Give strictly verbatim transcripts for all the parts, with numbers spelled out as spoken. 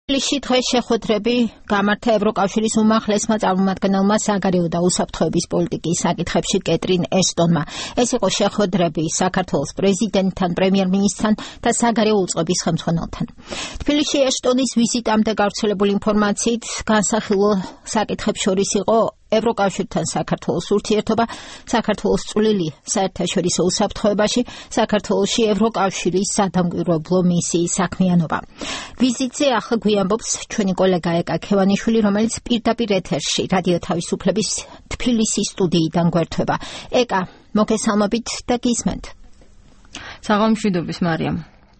თბილისში დღეს შეხვედრები გამართა ევროკავშირის უმაღლესმა წარმომადგენელმა საგარეო და უსაფრთხოების პოლიტიკის საკითხებში კეტრინ ეშტონმა. ეს იყო შეხვედრები საქართველოს პრეზიდენტთან, პრემიერ-მინისტრთან და საგარეო უწყების ხელმძღვანელთან. თბილისში ეშტონის ვიზიტამდე გავრცელებული ინფორმაციით განსახილო საკითხებს შორის იყო ევროკავშირთან საქართველოს ურთიერთობა, საქართველოს წვლილი საერთაშორისო უსაფრთხოებაში, საქართველოში ევროკავშირის სადამკვირვებლო მისიის საქმიანობა. ვიზიტზე ახლა გვიამბობს ჩვენი კოლეგა ეკა ქევანიშვილი, რომელიც პირდაპირ ეთერში რადიო თავისუფლების თბილისის სტუდიიდან გვერდება. ეკა, მოგესალმებით და გისმენთ. საღამოშვიდობის მარიამ.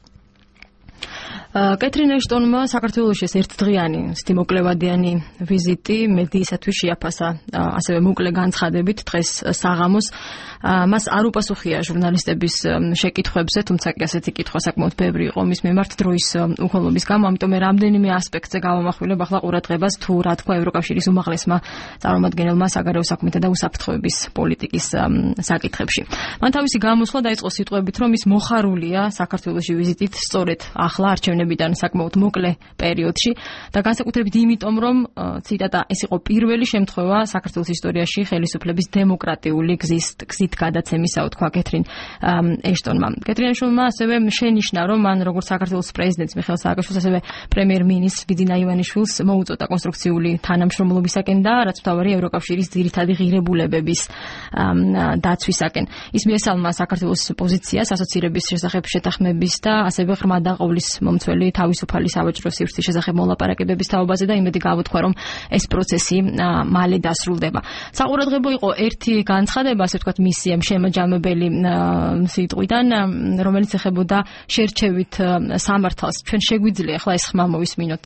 კეტრინ ეშტონმა საქართველოში ერთდღიანი სტიმოკლევადიანი ვიზიტი მედიისათვის შეაფასა, ასევე მოკლე განცხადებით დღეს საღამოს. მას არ უპასუხია ჟურნალისტების შეკითხვებზე, თუმცა კი ასეთი კითხვა საკმაოდ ბევრი იყო მის მიმართ დროის უხელობის გამო, ამიტომ მე რამდენიმე ასპექტზე გავამახვილებ ახლა ყურადღებას თუ რა თქვა ევროკავშირის უმაღლესმა წარმომადგენელმა საგარეო საქმეთა და უსაფრთხოების პოლიტიკის საკითხებში. მან თავისი გამოსვლა დაიწყო სიტყვებით, რომ ის მოხარულია საქართველოში ვიზიტით სწორედ ახლა არჩევნებიდან საკმაოდ მოკლე პერიოდში და განსაკუთრებით იმიტომ, რომ ციტატა ეს იყო პირველი შემთხვევა საქართველოს ისტორიაში ხელისუფლების დემოკრატიული გზის გზით გადაცემისა, თქვა კეტრინ ეშტონმა. კეტრინ ეშტონმა ასევე შენიშნა, რომ მან როგორც საქართველოს პრეზიდენტს მიხეილ სააკაშვილს, ასევე პრემიერ-მინისტრს ბიძინა ივანიშვილს მოუწოდა კონსტრუქციული თანამშრომლობისაკენ და რაც მთავარი ევროკავშირის ძირითადი ღირებულებების დაცვისაკენ. ის მიესალმა საქართველოს პოზიციას ასოცირების შესახებ შეთანხმების და ასევე ღრმა და ყოვლის მომცველი თავისუფალი სავაჭრო სივრცის შესახებ მოლაპარაკებების თაობაზე და იმედი გავუთქვა, რომ ეს პროცესი მალე დასრულდება. საყურადღებო იყო ერთი განცხადება, ასე ვთქვათ, მისი შემაჯამებელი სიტყვიდან, რომელიც ეხებოდა შერჩევით სამართალს. ჩვენ შეგვიძლია ახლა ეს ხმა მოვისმინოთ.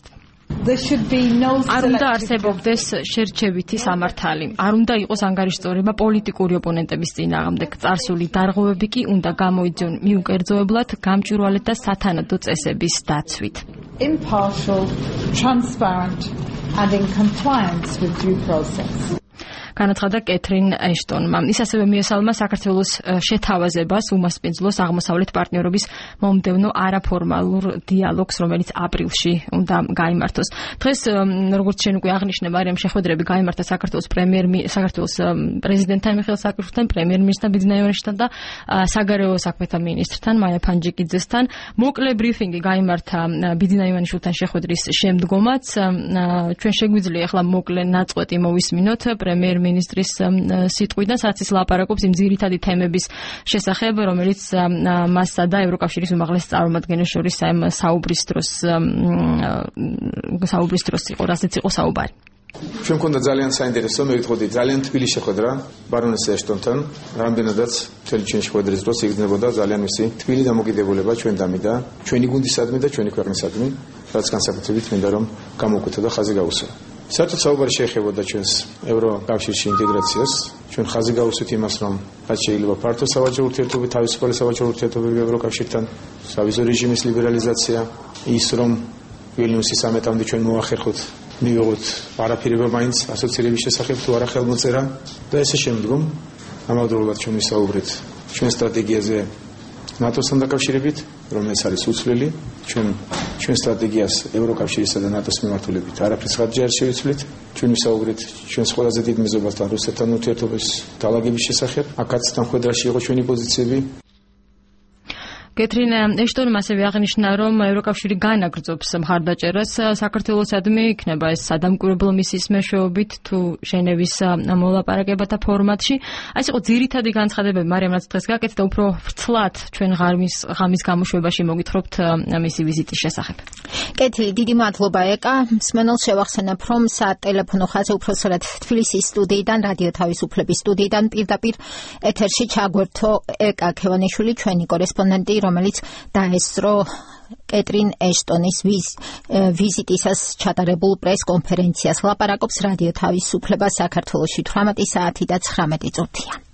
არ უნდა არსებობდეს შერჩევითი სამართალი. არ უნდა იყოს ანგარიშწორება პოლიტიკური ოპონენტების წინააღმდეგ. წარსული დარღვევები კი უნდა გამოიძიონ მიუკერძოებლად, გამჭვირვალედ და სათანადო წესების დაცვით. Impartial, transparent and in compliance with due process. განაცხადა კეტრინ ეშტონმა. ის ასევე მიესალმა საქართველოს შეთავაზებას უმასპინძლოს აღმოსავლეთ პარტნიორობის მომდევნო არაფორმალურ დიალოგს, რომელიც აპრილში უნდა გაიმართოს. დღეს, როგორც შენ უკვე აღნიშნე, მარიამ, შეხვედრები გაიმართა საქართველოს პრემიერ საქართველოს პრეზიდენტთან მიხეილ სააკაშვილთან, პრემიერ-მინისტრთან ბიძინა ივანიშვილთან და საგარეო საქმეთა მინისტრთან მაია ფანჯიკიძესთან. მოკლე ბრიფინგი გაიმართა ბიძინა ივანიშვილთან შეხვედრის შემდგომაც. ჩვენ შეგვიძლია ახლა მოკლე ნაწყვეტი მოვისმინოთ პრემიერ მინისტრის სიტყვიდან, სადაც ის ლაპარაკობს იმ ძირითადი თემების შესახებ, რომელიც მასსა და ევროკავშირის უმაღლეს წარმომადგენელს შორის საუბრის დროს საუბრის დროს იყო, რასაც იყო საუბარი. ჩვენ მქონდა ძალიან საინტერესო, მე ვიტყოდი, ძალიან თბილი შეხვედრა ბარონეს ეშტონთან, რამდენადაც მთელი ჩვენი შეხვედრის დროს იგრძნობოდა ძალიან მისი თბილი დამოკიდებულება ჩვენდამი და ჩვენი გუნდისადმი და ჩვენი ქვეყნისადმი, რაც განსაკუთრებით მინდა რომ გამოვკვეთა და ხაზი გაუსვა. საერთოდ საუბარი შეეხებოდა ჩვენს ევროკავშირში ინტეგრაციას. ჩვენ ხაზი გავუსვით იმას, რომ რაც შეიძლება ფართო სავაჭრო ურთიერთობები, თავისუფალი სავაჭრო ურთიერთობები ევროკავშირთან, სავიზო რეჟიმის ლიბერალიზაცია, ის რომ ვილნიუსის სამეტამდე ჩვენ მოახერხოთ, მივიღოთ არაფერება მაინც ასოცირების შესახებ თუ არა ხელმოწერა და ესე შემდგომ ამავდროულად ჩვენ ვისაუბრეთ ჩვენ სტრატეგიაზე ნატოსთან დაკავშირებით, რომელიც არის უცვლელი. ჩვენ ჩვენ სტრატეგიას ევროკავშირისა და ნატოს მიმართულებით არაფერს ხარჯი არ შევიცვლით. ჩვენ ვისაუბრეთ ჩვენს ყველაზე დიდ მეზობასთან რუსეთთან ურთიერთობის დალაგების შესახებ. აქაც თანხმედრაში იყო ჩვენი პოზიციები. კეტრინ ეშტონმა ასევე აღნიშნა, რომ ევროკავშირი განაგრძობს მხარდაჭერას საქართველოსადმი, იქნება ეს სადამკვირვებლო მისიის მეშვეობით თუ ჟენევის მოლაპარაკებათა ფორმატში. ეს იყო ძირითადი განცხადებები, მარიამ, რაც დღეს გაკეთდა, უფრო ვრცლად ჩვენ ღამის ღამის გამოშვებაში მოგითხრობთ მისი ვიზიტის შესახებ. კეთილი, დიდი მადლობა ეკა. მსმენელს შევახსენებ, რომ სატელეფონო ხაზი უпроსად თბილისის სტუდიიდან, რადიო თავისუფლების სტუდიიდან პირდაპირ ეთერში ჩაგვერთო ეკა ქევანიშვილი, ჩვენი კორესპონდენტი, რომელიც დაესწრო კეტრინ ეშტონის ვიზიტისას ჩატარებულ პრეს-კონფერენციას. ლაპარაკობს რადიო თავისუფლება საქართველოში თვრამეტი საათი და ცხრამეტი წუთია.